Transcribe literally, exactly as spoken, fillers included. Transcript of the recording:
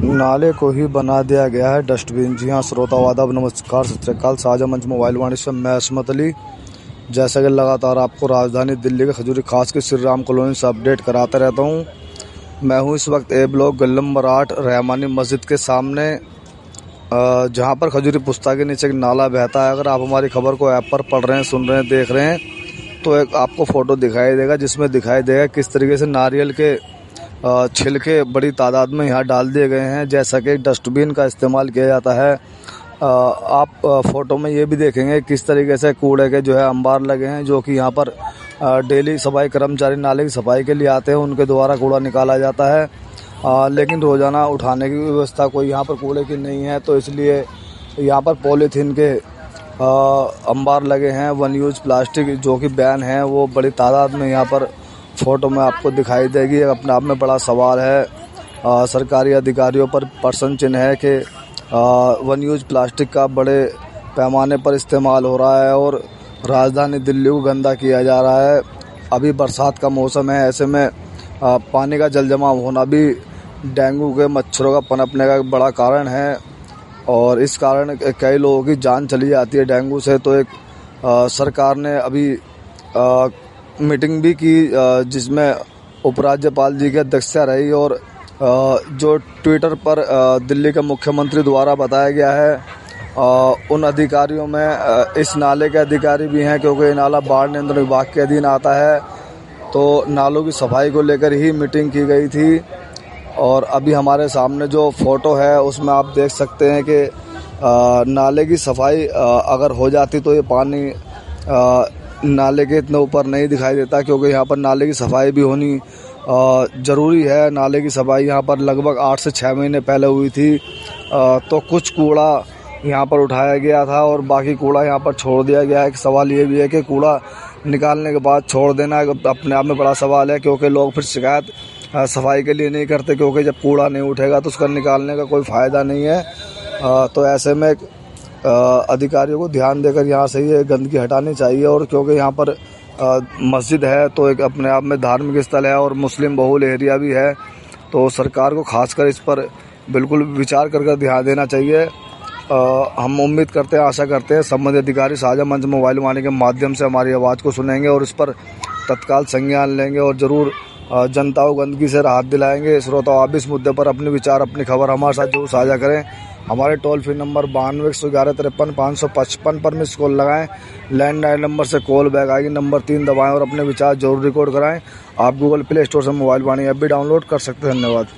नाले को ही बना दिया गया है डस्टबिन। जी हाँ श्रोताओं, आदाब, नमस्कार, सत श्री अकाल। साझा मंच मोबाइल वाणी से मैं असमत अली। जैसा कि लगातार आपको राजधानी दिल्ली के खजूरी खास की श्री राम कॉलोनी से अपडेट कराता रहता हूँ। मैं हूँ इस वक्त ए ब्लॉक गली नंबर आठ रहमानी मस्जिद के सामने, जहाँ पर खजूरी पुस्ता के नीचे एक नाला बहता है। अगर आप हमारी खबर को ऐप पर पढ़ रहे हैं, सुन रहे हैं, देख रहे हैं तो एक आपको फ़ोटो दिखाई देगा जिसमें दिखाई देगा किस तरीके से नारियल के छिलके बड़ी तादाद में यहाँ डाल दिए गए हैं, जैसा कि डस्टबिन का इस्तेमाल किया जाता है। आप फ़ोटो में ये भी देखेंगे किस तरीके से कूड़े के जो है अंबार लगे हैं, जो कि यहाँ पर डेली सफाई कर्मचारी नाले की सफाई के लिए आते हैं, उनके द्वारा कूड़ा निकाला जाता है। आ, लेकिन रोज़ाना उठाने की व्यवस्था कोई यहाँ पर कूड़े की नहीं है, तो इसलिए यहाँ पर पॉलीथीन के आ, अंबार लगे हैं। वन यूज़ प्लास्टिक जो कि बैन है वो बड़ी तादाद में यहाँ पर फ़ोटो में आपको दिखाई देगी। अपने आप में बड़ा सवाल है। आ, सरकारी अधिकारियों पर प्रश्न चिन्ह है कि वन यूज़ प्लास्टिक का बड़े पैमाने पर इस्तेमाल हो रहा है और राजधानी दिल्ली को गंदा किया जा रहा है। अभी बरसात का मौसम है, ऐसे में आ, पानी का जल जमाव होना भी डेंगू के मच्छरों का पनपने का एक बड़ा कारण है और इस कारण कई लोगों की जान चली जाती है डेंगू से। तो एक आ, सरकार ने अभी आ, मीटिंग भी की जिसमें उपराज्यपाल जी की अध्यक्षता रही और जो ट्विटर पर दिल्ली के मुख्यमंत्री द्वारा बताया गया है, उन अधिकारियों में इस नाले के अधिकारी भी हैं, क्योंकि ये नाला बाढ़ नियंत्रण विभाग के अधीन आता है। तो नालों की सफाई को लेकर ही मीटिंग की गई थी और अभी हमारे सामने जो फ़ोटो है उसमें आप देख सकते हैं कि नाले की सफाई अगर हो जाती तो ये पानी नाले के इतने ऊपर नहीं दिखाई देता, क्योंकि यहाँ पर नाले की सफाई भी होनी ज़रूरी है। नाले की सफाई यहाँ पर लगभग आठ से छः महीने पहले हुई थी, तो कुछ कूड़ा यहाँ पर उठाया गया था और बाकी कूड़ा यहाँ पर छोड़ दिया गया है। एक सवाल ये भी है कि कूड़ा निकालने के बाद छोड़ देना अपने आप में बड़ा सवाल है, क्योंकि लोग फिर शिकायत सफाई के लिए नहीं करते, क्योंकि जब कूड़ा नहीं उठेगा तो उसका निकालने का कोई फ़ायदा नहीं है। तो ऐसे में अधिकारियों को ध्यान देकर यहाँ से ये गंदगी हटानी चाहिए। और क्योंकि यहाँ पर मस्जिद है तो एक अपने आप में धार्मिक स्थल है और मुस्लिम बहुल एरिया भी है, तो सरकार को खासकर इस पर बिल्कुल विचार कर कर ध्यान देना चाहिए। आ, हम उम्मीद करते हैं, आशा करते हैं संबंधित अधिकारी साझा मंच मोबाइल वाणी के माध्यम से हमारी आवाज़ को सुनेंगे और इस पर तत्काल संज्ञान लेंगे और ज़रूर जनता को गंदगी से राहत दिलाएंगे। श्रोताओं, आप इस मुद्दे पर अपने विचार, अपनी खबर हमारे साथ जरूर साझा करें। हमारे टोल फ्री नंबर बानवे एक सौ ग्यारह तिरपन पाँच सौ पचपन पर मिस कॉल लगाएं। लैंडलाइन नंबर से कॉल बैक आएगी, नंबर तीन दबाएं और अपने विचार जरूर रिकॉर्ड कराएं। आप गूगल प्ले स्टोर से मोबाइल वाणी ऐप भी डाउनलोड कर सकते हैं। धन्यवाद।